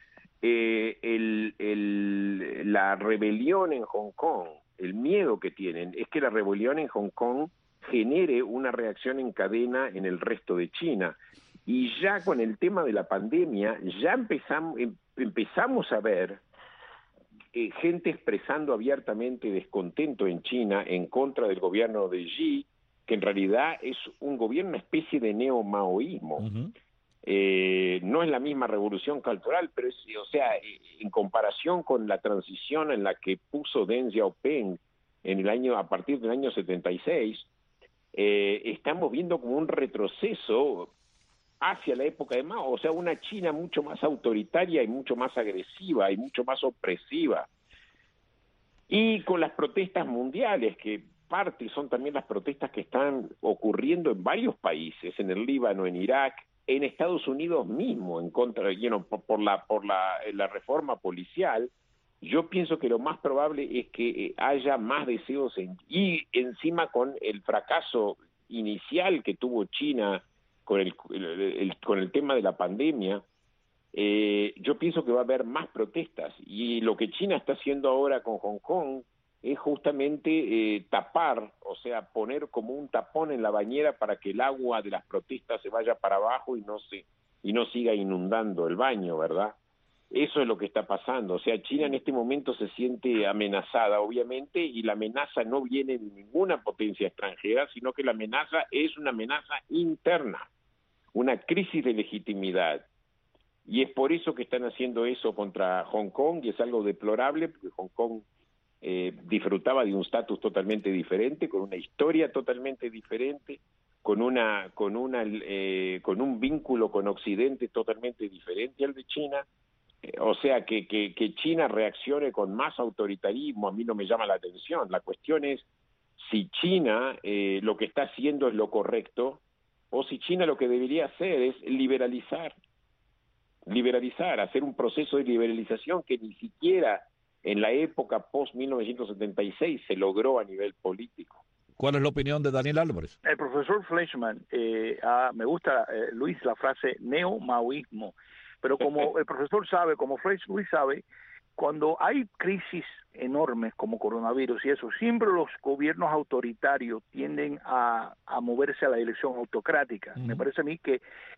La rebelión en Hong Kong, el miedo que tienen es que la rebelión en Hong Kong genere una reacción en cadena en el resto de China. Y ya con el tema de la pandemia, ya empezamos a ver gente expresando abiertamente descontento en China en contra del gobierno de Xi, que en realidad es un gobierno, una especie de neo-maoísmo. Uh-huh. No es la misma revolución cultural, pero en comparación con la transición en la que puso Deng Xiaoping a partir del año 76, estamos viendo como un retroceso hacia la época de Mao, o sea, una China mucho más autoritaria y mucho más agresiva y mucho más opresiva. Y con las protestas mundiales, que parte son también las protestas que están ocurriendo en varios países, en el Líbano, en Irak, en Estados Unidos mismo, en contra, por la reforma policial. Yo pienso que lo más probable es que haya más deseos y encima con el fracaso inicial que tuvo China con el tema de la pandemia, yo pienso que va a haber más protestas, y lo que China está haciendo ahora con Hong Kong es justamente tapar, o sea, poner como un tapón en la bañera para que el agua de las protestas se vaya para abajo y no siga inundando el baño, ¿verdad? Eso es lo que está pasando. O sea, China en este momento se siente amenazada, obviamente, y la amenaza no viene de ninguna potencia extranjera, sino que la amenaza es una amenaza interna. una crisis de legitimidad. Y es por eso que están haciendo eso contra Hong Kong, y es algo deplorable, porque Hong Kong disfrutaba de un estatus totalmente diferente, con una historia totalmente diferente, con un vínculo con Occidente totalmente diferente al de China. O sea, que China reaccione con más autoritarismo a mí no me llama la atención. La cuestión es si China lo que está haciendo es lo correcto, o si China lo que debería hacer es liberalizar, hacer un proceso de liberalización que ni siquiera en la época post-1976 se logró a nivel político. ¿Cuál es la opinión de Daniel Álvarez? El profesor Fleischman, me gusta, Luis, la frase neo-maoísmo, pero como el profesor sabe, como Luis sabe, cuando hay crisis enormes como coronavirus y eso, siempre los gobiernos autoritarios tienden a moverse a la dirección autocrática. Me parece a mí que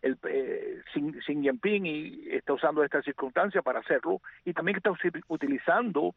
Xi Jinping está usando esta circunstancia para hacerlo, y también está utilizando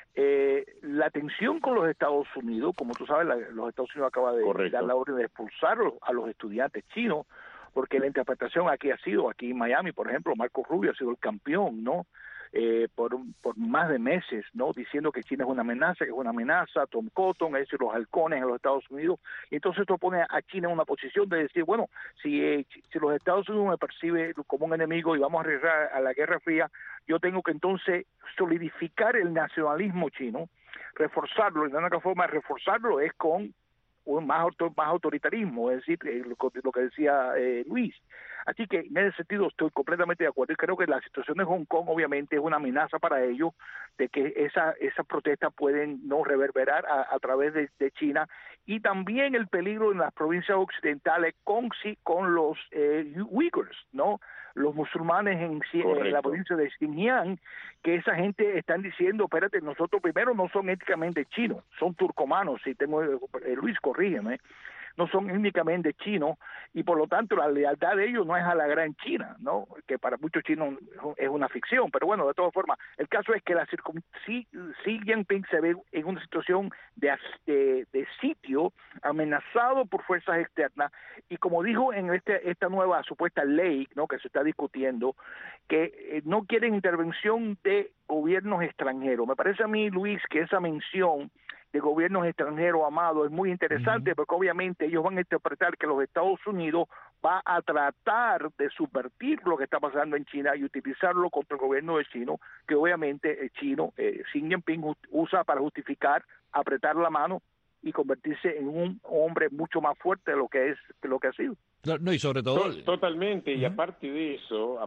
la tensión con los Estados Unidos. Como tú sabes, los Estados Unidos acaba de dar la orden de expulsar a los estudiantes chinos, porque la interpretación aquí en Miami, por ejemplo, Marco Rubio ha sido el campeón, ¿no? Por más de meses, ¿no? Diciendo que China es una amenaza, Tom Cotton, es decir, los halcones en los Estados Unidos, y entonces esto pone a China en una posición de decir, bueno, si los Estados Unidos me percibe como un enemigo y vamos a regresar a la Guerra Fría, yo tengo que entonces solidificar el nacionalismo chino, reforzarlo, y la única forma de reforzarlo es con un más autoritarismo, es decir, lo que decía Luis. Así que en ese sentido estoy completamente de acuerdo, y creo que la situación de Hong Kong obviamente es una amenaza para ellos, de que esas protestas pueden no reverberar a través de China, y también el peligro en las provincias occidentales con los Uyghurs, ¿no? Los musulmanes en la provincia de Xinjiang, que esa gente están diciendo, espérate, nosotros primero no son étnicamente chinos, son turcomanos, si tengo, Luis, corrígeme, no son étnicamente chinos, y por lo tanto la lealtad de ellos no es a la gran China, ¿no? Que para muchos chinos es una ficción, pero bueno, de todas formas, el caso es que Xi Jinping se ve en una situación de sitio, amenazado por fuerzas externas, y como dijo en esta nueva supuesta ley, ¿no?, que se está discutiendo, que no quieren intervención de gobiernos extranjeros. Me parece a mí, Luis, que esa mención de gobiernos extranjeros, Amado, es muy interesante, porque obviamente ellos van a interpretar que los Estados Unidos va a tratar de subvertir lo que está pasando en China y utilizarlo contra el gobierno de chino, que obviamente el chino, Xi Jinping, usa para justificar, apretar la mano y convertirse en un hombre mucho más fuerte de lo que ha sido. No, y sobre todo totalmente. Y aparte de eso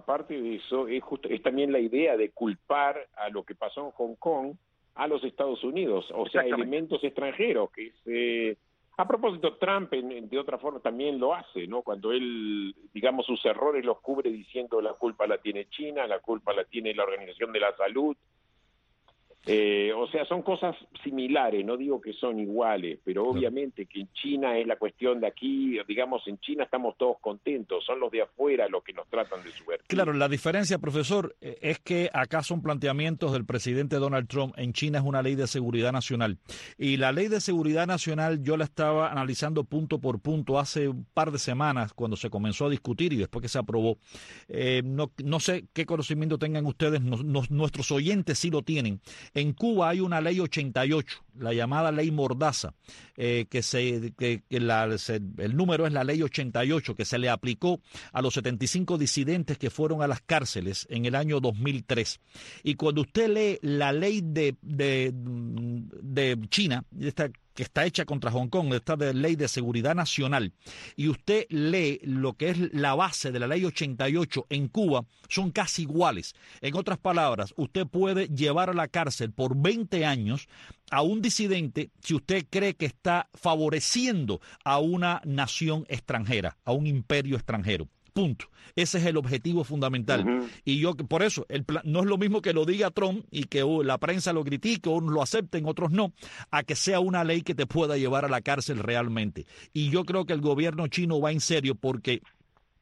es también la idea de culpar a lo que pasó en Hong Kong a los Estados Unidos, o sea, elementos extranjeros, que a propósito, Trump de otra forma también lo hace, ¿no? Cuando él, digamos, sus errores los cubre diciendo la culpa la tiene China, la culpa la tiene la Organización de la Salud. O sea, son cosas similares, no digo que son iguales, pero obviamente que en China es la cuestión de aquí, digamos, en China estamos todos contentos, son los de afuera los que nos tratan de subvertir. Claro, la diferencia, profesor, es que acá son planteamientos del presidente Donald Trump, en China es una ley de seguridad nacional, y la ley de seguridad nacional yo la estaba analizando punto por punto hace un par de semanas cuando se comenzó a discutir y después que se aprobó. No sé qué conocimiento tengan ustedes, nuestros oyentes sí lo tienen. En Cuba hay una ley 88, la llamada ley Mordaza, el número es la ley 88, que se le aplicó a los 75 disidentes que fueron a las cárceles en el año 2003. Y cuando usted lee la ley de China, que está hecha contra Hong Kong, esta de ley de seguridad nacional, y usted lee lo que es la base de la ley 88 en Cuba, son casi iguales. En otras palabras, usted puede llevar a la cárcel por 20 años a un disidente si usted cree que está favoreciendo a una nación extranjera, a un imperio extranjero. Punto. Ese es el objetivo fundamental. Y yo, por eso, no es lo mismo que lo diga Trump y que la prensa lo critique, unos lo acepten, otros no, a que sea una ley que te pueda llevar a la cárcel realmente. Y yo creo que el gobierno chino va en serio porque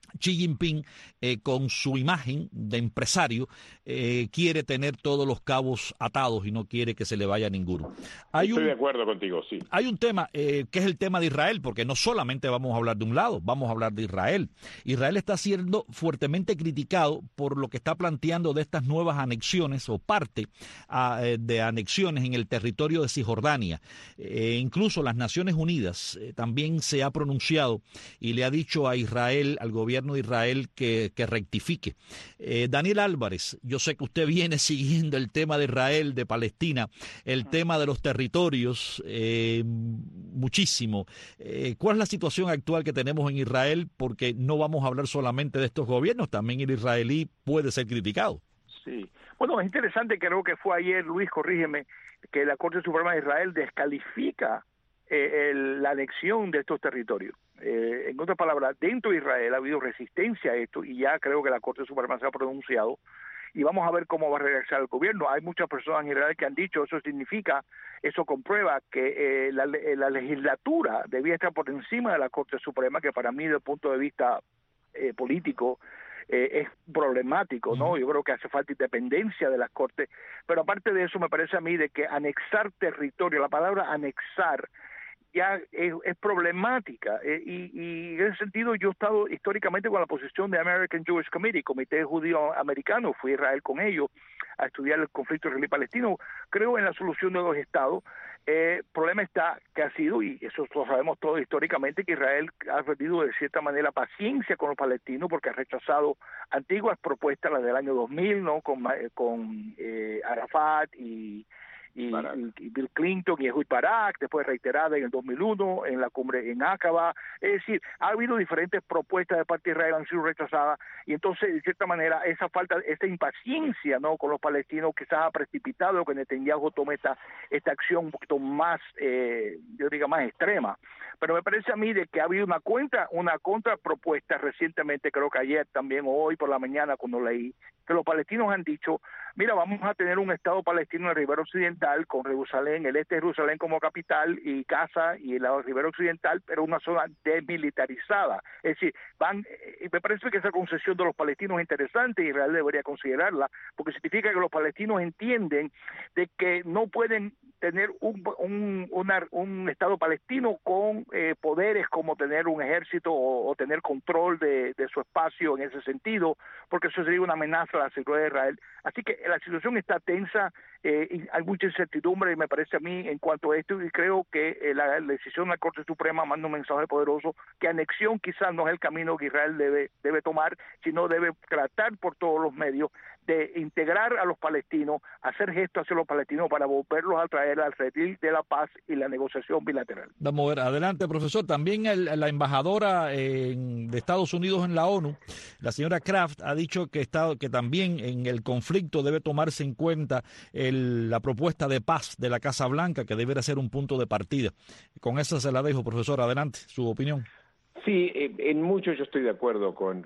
Xi Jinping, con su imagen de empresario, quiere tener todos los cabos atados y no quiere que se le vaya ninguno. Estoy de acuerdo contigo, sí. Hay un tema que es el tema de Israel, porque no solamente vamos a hablar de un lado, vamos a hablar de Israel. Israel está siendo fuertemente criticado por lo que está planteando de estas nuevas anexiones o parte de anexiones en el territorio de Cisjordania. Incluso las Naciones Unidas también se ha pronunciado y le ha dicho a Israel, al gobierno de Israel, que rectifique. Daniel Álvarez, yo sé que usted viene siguiendo el tema de Israel, de Palestina, el tema de los territorios, muchísimo. ¿Cuál es la situación actual que tenemos en Israel? Porque no vamos a hablar solamente de estos gobiernos, también el israelí puede ser criticado. Sí. Bueno, es interesante, creo que fue ayer, Luis, corrígeme, que la Corte Suprema de Israel descalifica la anexión de estos territorios. En otras palabras, dentro de Israel ha habido resistencia a esto y ya creo que la Corte Suprema se ha pronunciado y vamos a ver cómo va a reaccionar el gobierno. Hay muchas personas en Israel que han dicho eso comprueba que la legislatura debía estar por encima de la Corte Suprema, que para mí desde el punto de vista político es problemático, ¿no? Yo creo que hace falta independencia de las Cortes, pero aparte de eso me parece a mí de que anexar territorio, la palabra anexar ya es problemática y en ese sentido yo he estado históricamente con la posición de American Jewish Committee, Comité Judío Americano, fui a Israel con ellos a estudiar el conflicto israelí-palestino. Creo en la solución de los estados. El problema está que ha sido, y eso lo sabemos todos históricamente, que Israel ha perdido de cierta manera paciencia con los palestinos porque ha rechazado antiguas propuestas, las del año 2000, ¿no? Con Arafat y Bill Clinton y Ehud Barak, después reiterada en el 2001 en la cumbre en Aqaba. Es decir, ha habido diferentes propuestas de parte de Israel, han sido rechazadas, y entonces de cierta manera esa impaciencia, ¿no?, con los palestinos quizás ha precipitado que Netanyahu tome esta acción un poquito más, yo diga, más extrema. Pero me parece a mí de que ha habido una contrapropuesta recientemente, creo que ayer también o hoy por la mañana cuando leí, que los palestinos han dicho, mira, vamos a tener un Estado palestino en el Ribera Occidental con Jerusalén, el este de Jerusalén como capital y Gaza y el Ribera Occidental, pero una zona desmilitarizada. Es decir, me parece que esa concesión de los palestinos es interesante y Israel debería considerarla, porque significa que los palestinos entienden de que no pueden tener un Estado palestino con poderes como tener un ejército o tener control de su espacio en ese sentido, porque eso sería una amenaza a la seguridad de Israel. Así que la situación está tensa, y hay mucha incertidumbre, y me parece a mí en cuanto a esto, y creo que la decisión de la Corte Suprema manda un mensaje poderoso, que anexión quizás no es el camino que Israel debe tomar, sino debe tratar por todos los medios de integrar a los palestinos, hacer gestos hacia los palestinos para volverlos a traer al redil de la paz y la negociación bilateral. Vamos a ver, adelante, profesor. También la embajadora de Estados Unidos en la ONU, la señora Kraft, ha dicho que también en el conflicto debe tomarse en cuenta la propuesta de paz de la Casa Blanca, que debería ser un punto de partida. Con eso se la dejo, profesor. Adelante, su opinión. Sí, en mucho yo estoy de acuerdo con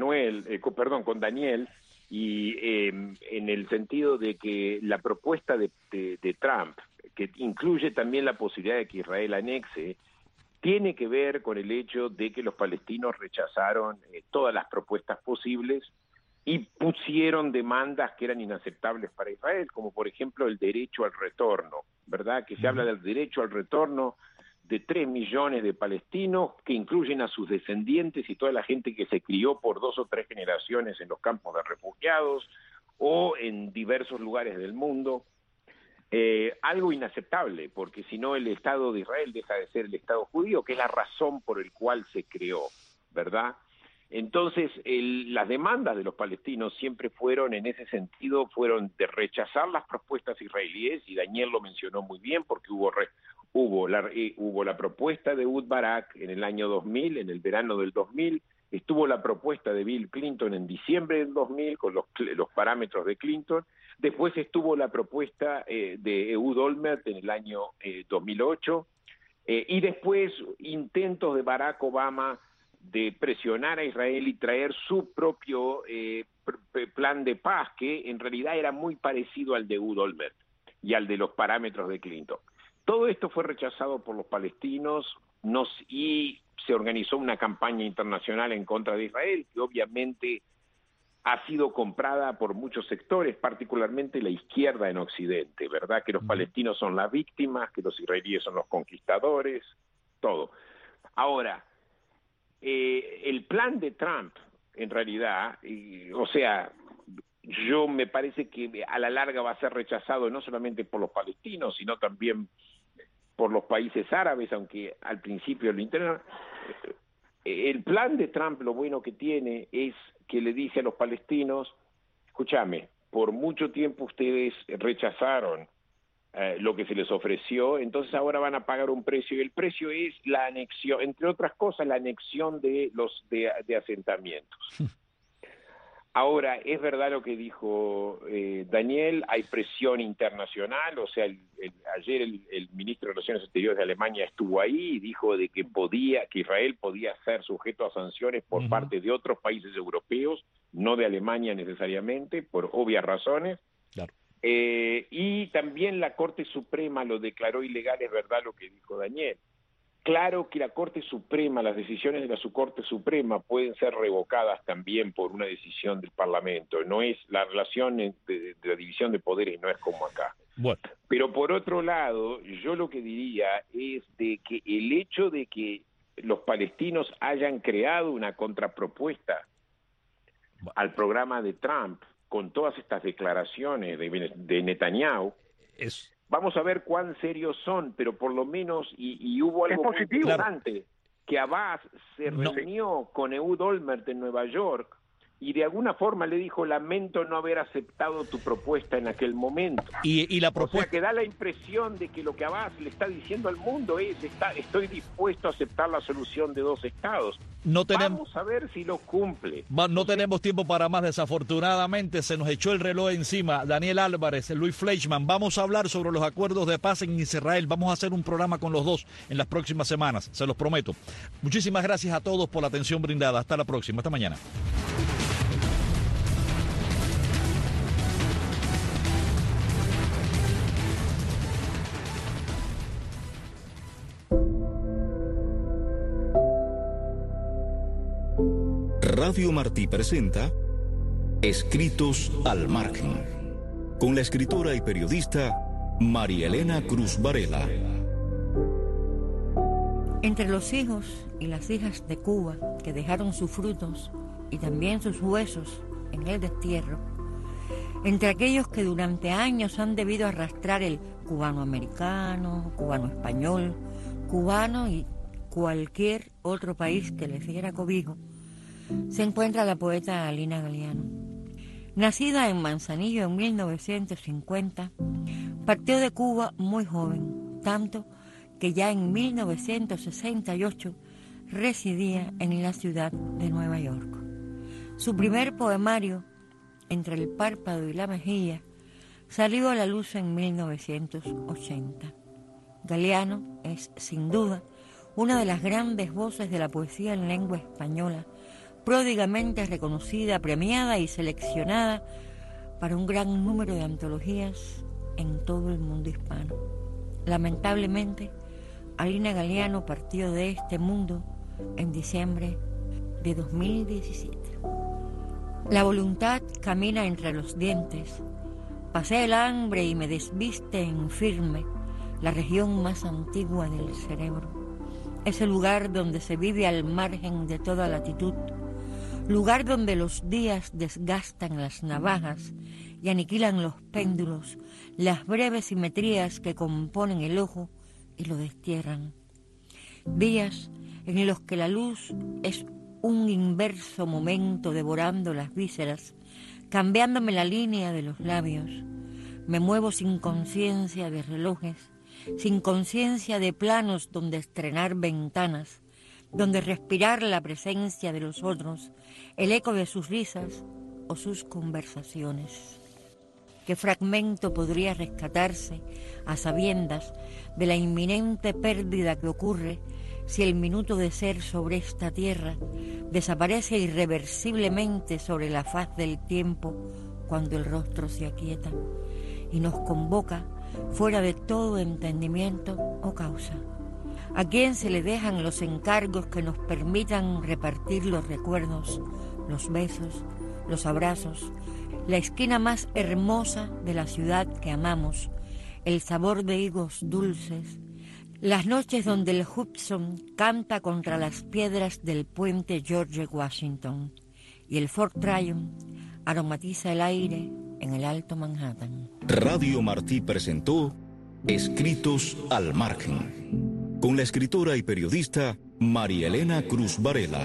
Daniel, y en el sentido de que la propuesta de Trump, que incluye también la posibilidad de que Israel anexe, tiene que ver con el hecho de que los palestinos rechazaron todas las propuestas posibles y pusieron demandas que eran inaceptables para Israel, como por ejemplo el derecho al retorno, ¿verdad? Que se habla del derecho al retorno de 3 millones de palestinos, que incluyen a sus descendientes y toda la gente que se crió por 2 o 3 generaciones en los campos de refugiados o en diversos lugares del mundo. Algo inaceptable, porque si no el Estado de Israel deja de ser el Estado judío, que es la razón por el cual se creó, ¿verdad? Entonces, las demandas de los palestinos siempre fueron, en ese sentido, fueron de rechazar las propuestas israelíes, y Daniel lo mencionó muy bien, porque hubo la propuesta de Ehud Barak en el año 2000, en el verano del 2000, estuvo la propuesta de Bill Clinton en diciembre del 2000, con los parámetros de Clinton, después estuvo la propuesta de Ehud Olmert en el año 2008, y después intentos de Barack Obama de presionar a Israel y traer su propio plan de paz, que en realidad era muy parecido al de Ehud Olmert y al de los parámetros de Clinton. Todo esto fue rechazado por los palestinos, y se organizó una campaña internacional en contra de Israel, que obviamente ha sido comprada por muchos sectores, particularmente la izquierda en Occidente, ¿verdad? Que los palestinos son las víctimas, que los israelíes son los conquistadores, todo. Ahora, el plan de Trump, en realidad, o sea, yo me parece que a la larga va a ser rechazado no solamente por los palestinos, sino también por los países árabes, aunque al principio lo interno. El plan de Trump, lo bueno que tiene es que le dice a los palestinos, escúchame, por mucho tiempo ustedes rechazaron lo que se les ofreció, entonces ahora van a pagar un precio, y el precio es la anexión, entre otras cosas, la anexión de asentamientos. Ahora, es verdad lo que dijo Daniel, hay presión internacional, o sea, ayer el ministro de Relaciones Exteriores de Alemania estuvo ahí y dijo de que Israel podía ser sujeto a sanciones por parte de otros países europeos, no de Alemania necesariamente, por obvias razones. Claro. Y también la Corte Suprema lo declaró ilegal, es verdad lo que dijo Daniel. Claro que la Corte Suprema, las decisiones de la Corte Suprema pueden ser revocadas también por una decisión del Parlamento. No es la relación de la división de poderes, no es como acá. Bueno. Pero por otro lado, yo lo que diría es de que el hecho de que los palestinos hayan creado una contrapropuesta al programa de Trump con todas estas declaraciones de Netanyahu, vamos a ver cuán serios son, pero por lo menos, y hubo algo muy importante, que Abbas se reunió con Ehud Olmert en Nueva York y de alguna forma le dijo, lamento no haber aceptado tu propuesta en aquel momento. Y la propuesta... O sea, que da la impresión de que lo que Abbas le está diciendo al mundo es, estoy dispuesto a aceptar la solución de 2 estados. Vamos a ver si lo cumple. No tenemos tiempo para más, desafortunadamente, se nos echó el reloj encima. Daniel Álvarez, Luis Fleischmann, vamos a hablar sobre los acuerdos de paz en Israel. Vamos a hacer un programa con los dos en las próximas semanas, se los prometo. Muchísimas gracias a todos por la atención brindada. Hasta la próxima, hasta mañana. Radio Martí presenta Escritos al Margen, con la escritora y periodista María Elena Cruz Varela. Entre los hijos y las hijas de Cuba que dejaron sus frutos y también sus huesos en el destierro, entre aquellos que durante años han debido arrastrar el cubano-americano, cubano-español, cubano y cualquier otro país que les diera cobijo, se encuentra la poeta Alina Galiano. Nacida en Manzanillo en 1950, partió de Cuba muy joven, tanto que ya en 1968 residía en la ciudad de Nueva York. Su primer poemario, Entre el párpado y la mejilla, salió a la luz en 1980. Galiano es, sin duda, una de las grandes voces de la poesía en lengua española, pródigamente reconocida, premiada y seleccionada para un gran número de antologías en todo el mundo hispano. Lamentablemente, Alina Galiano partió de este mundo en diciembre de 2017. La voluntad camina entre los dientes, pasé el hambre y me desviste en firme la región más antigua del cerebro. Es el lugar donde se vive al margen de toda latitud, lugar donde los días desgastan las navajas y aniquilan los péndulos, las breves simetrías que componen el ojo y lo destierran. Días en los que la luz es un inverso momento devorando las vísceras, cambiándome la línea de los labios. Me muevo sin conciencia de relojes, sin conciencia de planos donde estrenar ventanas, donde respirar la presencia de los otros, el eco de sus risas o sus conversaciones. ¿Qué fragmento podría rescatarse a sabiendas de la inminente pérdida que ocurre si el minuto de ser sobre esta tierra desaparece irreversiblemente sobre la faz del tiempo cuando el rostro se aquieta y nos convoca fuera de todo entendimiento o causa? ¿A quién se le dejan los encargos que nos permitan repartir los recuerdos, los besos, los abrazos, la esquina más hermosa de la ciudad que amamos, el sabor de higos dulces, las noches donde el Hudson canta contra las piedras del puente George Washington y el Fort Tryon aromatiza el aire en el Alto Manhattan? Radio Martí presentó Escritos al Margen, con la escritora y periodista María Elena Cruz Varela.